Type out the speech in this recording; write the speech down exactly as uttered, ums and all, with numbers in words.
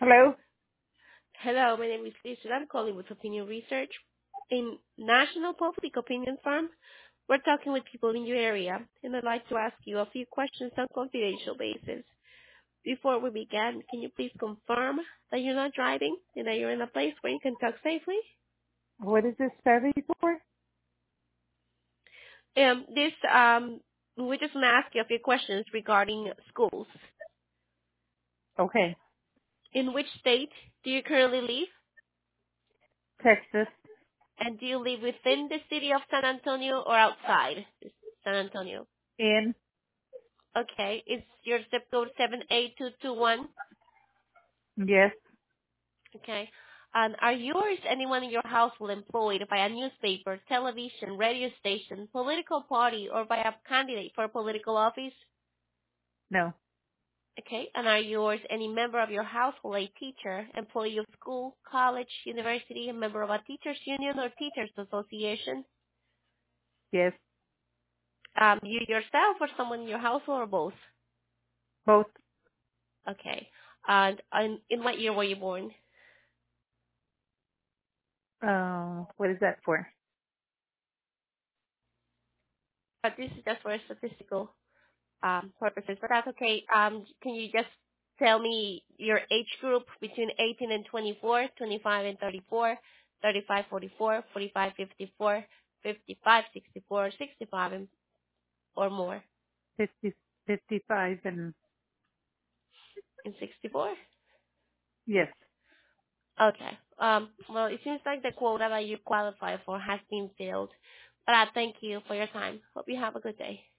Hello? Hello, my name is Lisa. I'm calling with Opinion Research, a national public opinion firm. We're talking with people in your area, and I'd like to ask you a few questions on confidential basis. Before we begin, can you please confirm that you're not driving and that you're in a place where you can talk safely? What is this study for? Um, this, um, we just want to ask you a few questions regarding schools. Okay. In which state do you currently live? Texas. And do you live within the city of San Antonio or outside San Antonio? In? Okay. Is your zip code seven eight two two one? Yes. Okay. And are you or is anyone in your household employed by a newspaper, television, radio station, political party, or by a candidate for political office? No. Okay. And are you or is any member of your household a teacher, employee of school, college, university, a member of a teachers union or teachers association? Yes. Um, you yourself or someone in your household or both? Both. Okay. And, and in what year were you born? Uh, what is that for? But this is just for statistical um, purposes, but that's okay. Um, can you just tell me your age group between eighteen and twenty-four, twenty-five and thirty-four, thirty-five, forty-four, forty-five, fifty-four, fifty-five, sixty-four, sixty-five, and, or more? Fifty, fifty-five and In sixty-four? yes. Okay. Um, well, it seems like the quota that you qualify for has been filled. But I thank you for your time. Hope you have a good day.